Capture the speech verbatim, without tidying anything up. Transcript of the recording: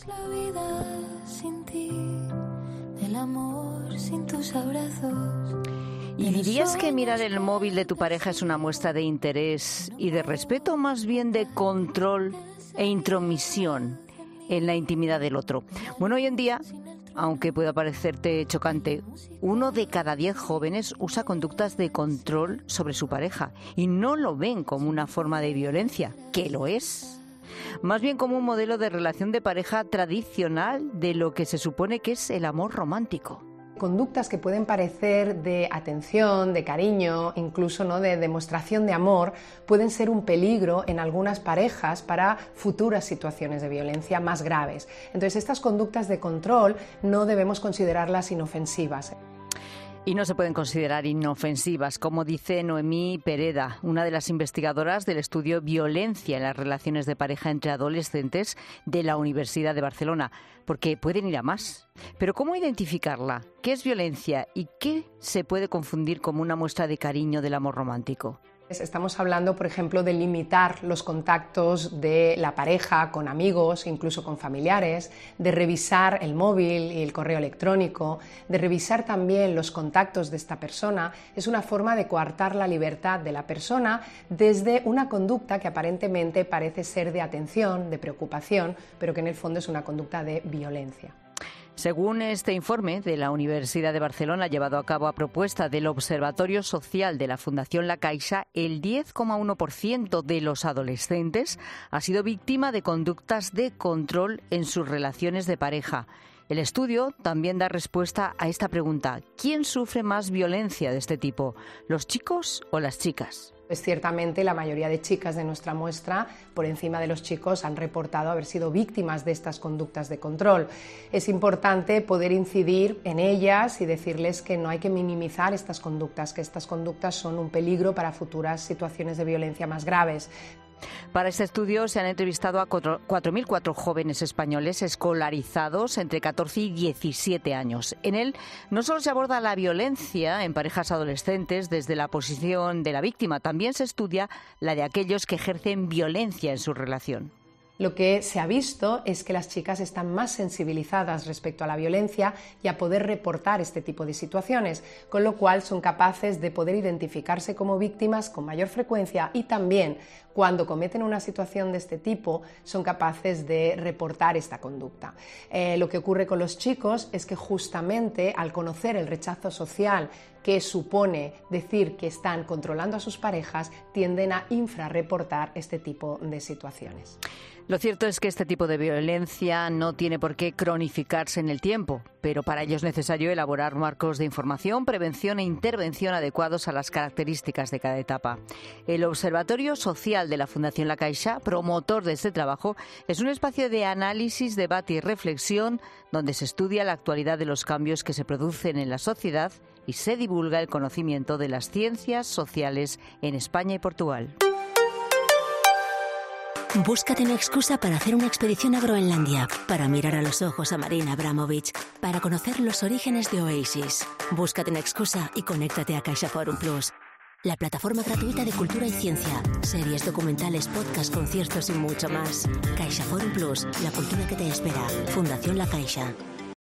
La vida sin ti, el amor sin tus abrazos. ¿Y dirías que mirar el móvil de tu pareja es una muestra de interés y de respeto, o más bien de control e intromisión en la intimidad del otro? Bueno, hoy en día, aunque pueda parecerte chocante, uno de cada diez jóvenes usa conductas de control sobre su pareja y no lo ven como una forma de violencia, que lo es. Más bien como un modelo de relación de pareja tradicional de lo que se supone que es el amor romántico. Conductas que pueden parecer de atención, de cariño, incluso ¿no? de demostración de amor, pueden ser un peligro en algunas parejas para futuras situaciones de violencia más graves. Entonces, estas conductas de control no debemos considerarlas inofensivas. Y no se pueden considerar inofensivas, como dice Noemí Pereda, una de las investigadoras del estudio Violencia en las relaciones de pareja entre adolescentes de la Universidad de Barcelona, porque pueden ir a más. Pero ¿cómo identificarla? ¿Qué es violencia y qué se puede confundir como una muestra de cariño del amor romántico? Estamos hablando, por ejemplo, de limitar los contactos de la pareja con amigos, incluso con familiares, de revisar el móvil y el correo electrónico, de revisar también los contactos de esta persona. Es una forma de coartar la libertad de la persona desde una conducta que aparentemente parece ser de atención, de preocupación, pero que en el fondo es una conducta de violencia. Según este informe de la Universidad de Barcelona, llevado a cabo a propuesta del Observatorio Social de la Fundación La Caixa, el diez coma uno por ciento de los adolescentes ha sido víctima de conductas de control en sus relaciones de pareja. El estudio también da respuesta a esta pregunta: ¿quién sufre más violencia de este tipo, los chicos o las chicas? Pues ciertamente la mayoría de chicas de nuestra muestra, por encima de los chicos, han reportado haber sido víctimas de estas conductas de control. Es importante poder incidir en ellas y decirles que no hay que minimizar estas conductas, que estas conductas son un peligro para futuras situaciones de violencia más graves. Para este estudio se han entrevistado a cuatro mil cuatro jóvenes españoles escolarizados entre catorce y diecisiete años. En él no solo se aborda la violencia en parejas adolescentes desde la posición de la víctima, también se estudia la de aquellos que ejercen violencia en su relación. Lo que se ha visto es que las chicas están más sensibilizadas respecto a la violencia y a poder reportar este tipo de situaciones, con lo cual son capaces de poder identificarse como víctimas con mayor frecuencia y también, cuando cometen una situación de este tipo, son capaces de reportar esta conducta. Eh, lo que ocurre con los chicos es que justamente al conocer el rechazo social que supone decir que están controlando a sus parejas, tienden a infrarreportar este tipo de situaciones. Lo cierto es que este tipo de violencia no tiene por qué cronificarse en el tiempo, pero para ello es necesario elaborar marcos de información, prevención e intervención adecuados a las características de cada etapa. El Observatorio Social de la Fundación La Caixa, promotor de este trabajo, es un espacio de análisis, debate y reflexión donde se estudia la actualidad de los cambios que se producen en la sociedad y se divulga el conocimiento de las ciencias sociales en España y Portugal. Búscate una excusa para hacer una expedición a Groenlandia, para mirar a los ojos a Marina Abramovich, para conocer los orígenes de Oasis. Búscate una excusa y conéctate a CaixaForum Plus, la plataforma gratuita de cultura y ciencia, series, documentales, podcasts, conciertos y mucho más. CaixaForum Plus, la cultura que te espera. Fundación La Caixa.